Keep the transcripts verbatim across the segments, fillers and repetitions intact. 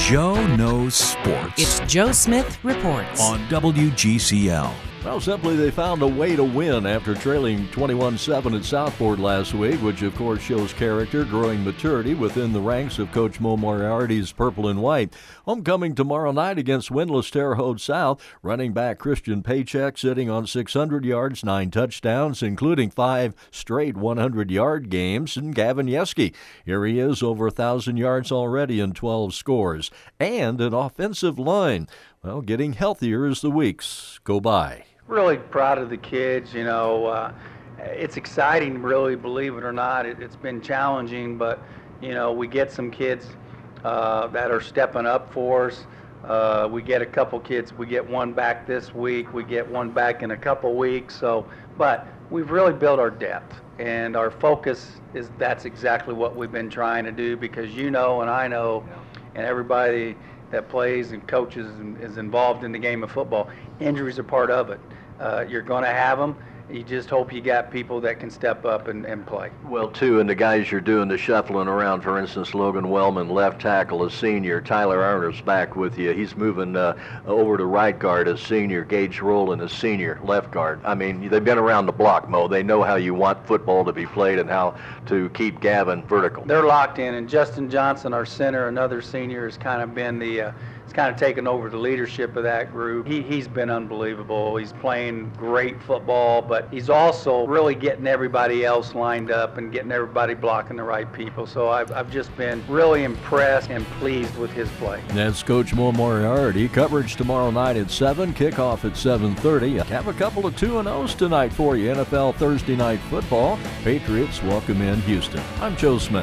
Joe Knows Sports. It's Joe Smith Reports on W G C L. Well, simply they found a way to win after trailing twenty-one seven at Southport last week, which of course shows character, growing maturity within the ranks of Coach Mo Moriarty's Purple and White. Homecoming tomorrow night against winless Terre Haute South. Running back Christian Paycheck sitting on six hundred yards, nine touchdowns, including five straight hundred-yard games. And Gavin Yeske, here he is, over one thousand yards already in twelve scores. And an offensive line, well, getting healthier as the weeks go by. Really proud of the kids. You know, uh, it's exciting, really, believe it or not. It, it's been challenging, but, you know, we get some kids uh, that are stepping up for us. Uh, we get a couple kids. We get one back this week. We get one back in a couple weeks. So, but we've really built our depth, and our focus is that's exactly what we've been trying to do, because you know and I know and everybody that plays and coaches and is involved in the game of football, injuries are part of it. Uh, you're going to have them. You just hope you got people that can step up and, and play. Well, too, and the guys you're doing the shuffling around, for instance, Logan Wellman, left tackle, a senior. Tyler Arner's back with you. He's moving uh, over to right guard as senior. Gage Rowland as senior, left guard. I mean, they've been around the block, Mo. They know how you want football to be played and how to keep Gavin vertical. They're locked in, and Justin Johnson, our center, another senior, has kind of been the uh, He's kind of taken over the leadership of that group. He, he's been unbelievable. He's playing great football, but he's also really getting everybody else lined up and getting everybody blocking the right people. So I've, I've just been really impressed and pleased with his play. That's Coach Mo Moriarty. Coverage tomorrow night at seven, kickoff at seven thirty. Have a couple of two and ohs tonight for you. N F L Thursday Night Football. Patriots welcome in Houston. I'm Joe Smith.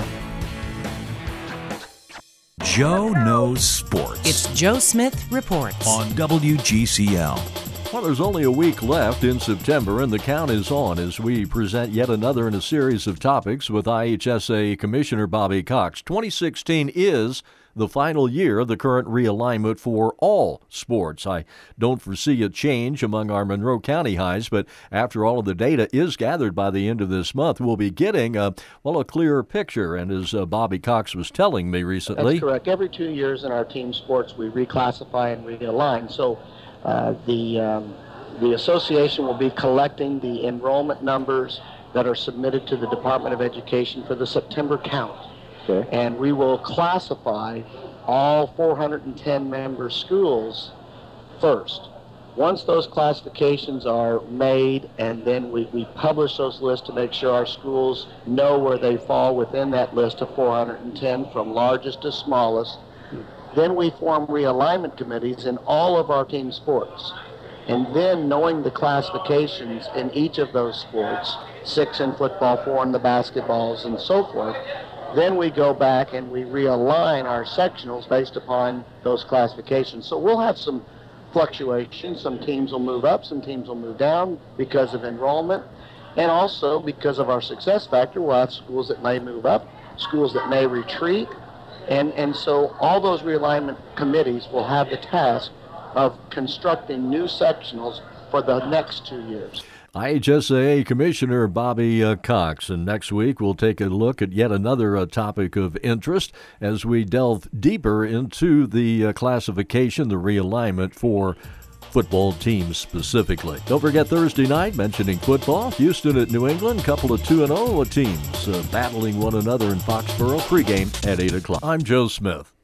Joe Knows Sports. It's Joe Smith Reports on W G C L. Well, there's only a week left in September, and the count is on as we present yet another in a series of topics with I H S A Commissioner Bobby Cox. twenty sixteen is the final year of the current realignment for all sports. I don't foresee a change among our Monroe County highs, but after all of the data is gathered by the end of this month, we'll be getting, a, well, a clearer picture. And as uh, Bobby Cox was telling me recently... That's correct. Every two years in our team sports, we reclassify and realign. So uh, the, um, the association will be collecting the enrollment numbers that are submitted to the Department of Education for the September count. Okay. And we will classify all four hundred ten member schools first. Once those classifications are made, and then we, we publish those lists to make sure our schools know where they fall within that list of four hundred ten, from largest to smallest. Then we form realignment committees in all of our team sports. And then, knowing the classifications in each of those sports, six in football, four in the basketballs, and so forth, then we go back and we realign our sectionals based upon those classifications. So we'll have some fluctuation. Some teams will move up, some teams will move down because of enrollment. And also because of our success factor, we'll have schools that may move up, schools that may retreat. And, and so all those realignment committees will have the task of constructing new sectionals for the next two years. I H S A Commissioner Bobby uh, Cox. And next week we'll take a look at yet another uh, topic of interest as we delve deeper into the uh, classification, the realignment for football teams specifically. Don't forget Thursday night, mentioning football, Houston at New England, couple of two and oh teams uh, battling one another in Foxborough, pregame at eight o'clock. I'm Joe Smith.